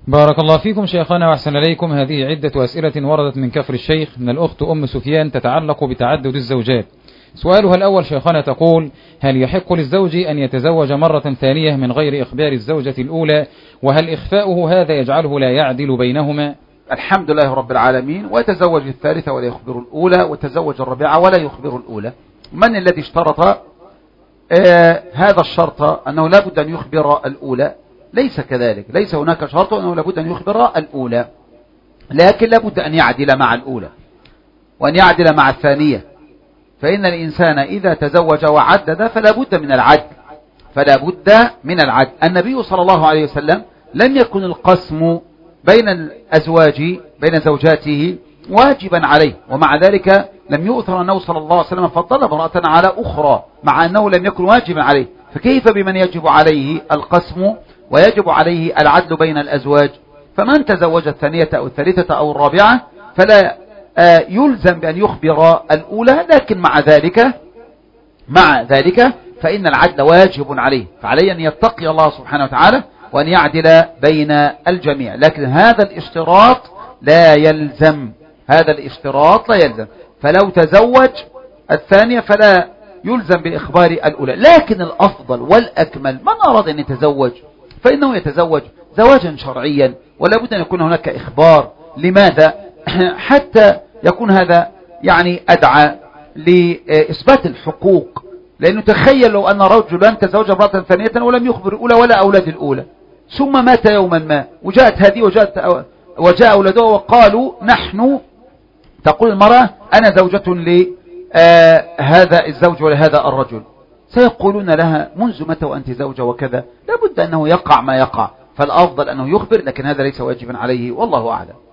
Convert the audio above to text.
بارك الله فيكم شيخنا وأحسن إليكم. هذه عدة أسئلة وردت من كفر الشيخ من الأخت أم سفيان تتعلق بتعدد الزوجات. سؤالها الأول شيخنا تقول: هل يحق للزوج أن يتزوج مرة ثانية من غير إخبار الزوجة الأولى؟ وهل إخفاؤه هذا يجعله لا يعدل بينهما؟ الحمد لله رب العالمين. ويتزوج الثالثة ولا يخبر الأولى، وتزوج الرابعة ولا يخبر الأولى. من الذي اشترط هذا الشرط أنه لا بد أن يخبر الأولى؟ ليس كذلك، ليس هناك شرط أنه لا بد أن يخبر الأولى، لكن لا بد أن يعدل مع الأولى وأن يعدل مع الثانية. فإن الإنسان إذا تزوج وعدد فلا بد من العدل، فلا بد من العدل. النبي صلى الله عليه وسلم لم يكن القسم بين الأزواج بين زوجاته واجبا عليه، ومع ذلك لم يؤثر أنه صلى الله عليه وسلم فضل امرأة على أخرى مع أنه لم يكن واجبا عليه. فكيف بمن يجب عليه القسم ويجب عليه العدل بين الأزواج؟ فمن تزوج الثانية أو الثالثة أو الرابعة فلا يلزم بأن يخبر الأولى، لكن مع ذلك فإن العدل واجب عليه، فعليه أن يتقي الله سبحانه وتعالى وأن يعدل بين الجميع. لكن هذا الاشتراط لا يلزم، فلو تزوج الثانية فلا يلزم بإخبار الأولى. لكن الأفضل والأكمل من أراد أن يتزوج فإنه يتزوج زواجا شرعيا، ولا بد أن يكون هناك إخبار. لماذا؟ حتى يكون هذا يعني أدعى لإثبات الحقوق. لأنه تخيل لو أن رجلا تزوج امرأة ثانية ولم يخبر الأولى ولا أولاد الأولى، ثم مات يوما ما وجاءت هذه وجاء أولاده وقالوا نحن، تقول المرأة أنا زوجة لهذا الزوج ولهذا الرجل، سيقولون لها منذ متى وأنت زوجة وكذا. لابد أنه يقع ما يقع، فالأفضل أنه يخبر، لكن هذا ليس واجبا عليه، والله أعلم.